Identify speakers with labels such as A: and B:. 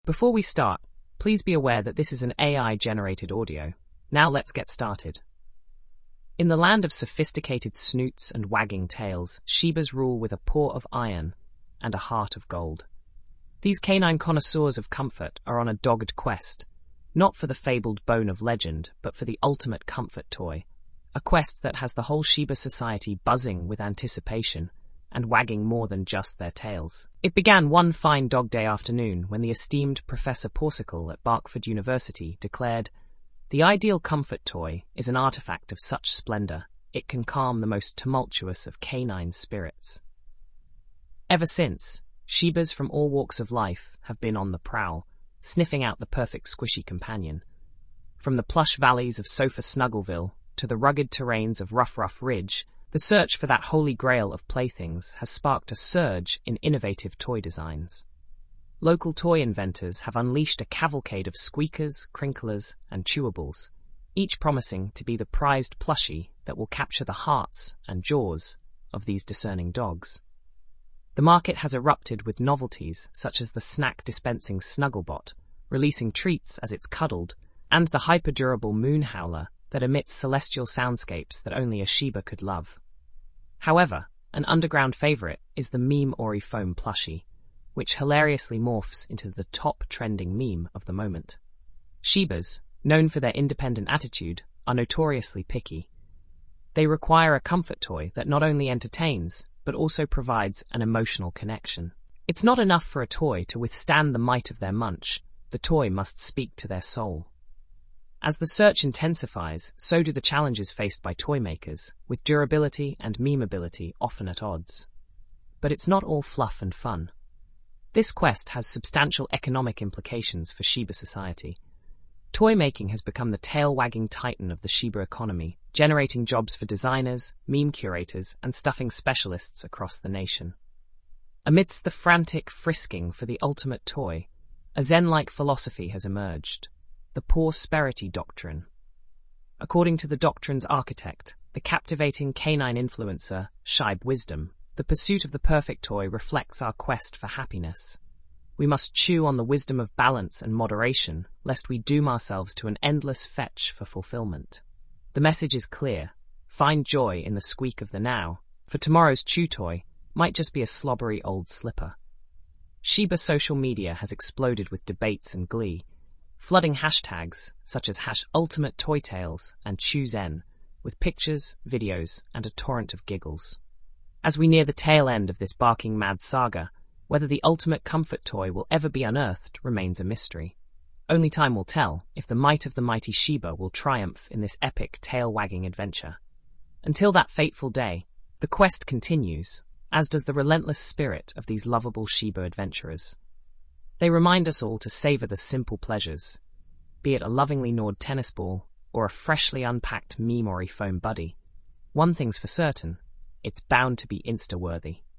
A: Before we start, please be aware that this is an AI-generated audio. Now let's get started. In the land of sophisticated snoots and wagging tails, Shibas rule with a paw of iron and a heart of gold. These canine connoisseurs of comfort are on a dogged quest, not for the fabled bone of legend, but for the ultimate comfort toy, a quest that has the whole Shiba society buzzing with anticipation and wagging more than just their tails. It began one fine dog day afternoon when the esteemed Professor Porsicle at Berkford University declared, "The ideal comfort toy is an artifact of such splendor, it can calm the most tumultuous of canine spirits." Ever since, Shibas from all walks of life have been on the prowl, sniffing out the perfect squishy companion. From the plush valleys of Sofa Snuggleville to the rugged terrains of Rough Ridge, the search for that holy grail of playthings has sparked a surge in innovative toy designs. Local toy inventors have unleashed a cavalcade of squeakers, crinklers, and chewables, each promising to be the prized plushie that will capture the hearts and jaws of these discerning dogs. The market has erupted with novelties such as the snack-dispensing Snugglebot, releasing treats as it's cuddled, and the hyper-durable Moon Howler that emits celestial soundscapes that only a Shiba could love. However, an underground favorite is the Meme Ori Foam plushie, which hilariously morphs into the top trending meme of the moment. Shibas, known for their independent attitude, are notoriously picky. They require a comfort toy that not only entertains, but also provides an emotional connection. It's not enough for a toy to withstand the might of their munch, the toy must speak to their soul. As the search intensifies, so do the challenges faced by toy makers, with durability and memeability often at odds. But it's not all fluff and fun. This quest has substantial economic implications for Shiba society. Toy making has become the tail-wagging titan of the Shiba economy, generating jobs for designers, meme curators, and stuffing specialists across the nation. Amidst the frantic frisking for the ultimate toy, a Zen-like philosophy has emerged. The Prosperity Doctrine. According to the doctrine's architect, the captivating canine influencer, Shibe Wisdom, the pursuit of the perfect toy reflects our quest for happiness. We must chew on the wisdom of balance and moderation, lest we doom ourselves to an endless fetch for fulfillment. The message is clear. Find joy in the squeak of the now, for tomorrow's chew toy might just be a slobbery old slipper. Shiba social media has exploded with debates and glee, flooding hashtags such as #UltimateToyTales and ChewZen with pictures, videos, and a torrent of giggles. As we near the tail end of this barking mad saga, whether the ultimate comfort toy will ever be unearthed remains a mystery. Only time will tell if the might of the mighty Shiba will triumph in this epic tail-wagging adventure. Until that fateful day, the quest continues, as does the relentless spirit of these lovable Shiba adventurers. They remind us all to savor the simple pleasures, be it a lovingly gnawed tennis ball or a freshly unpacked Meme Ori Foam buddy. One thing's for certain, it's bound to be Insta-worthy.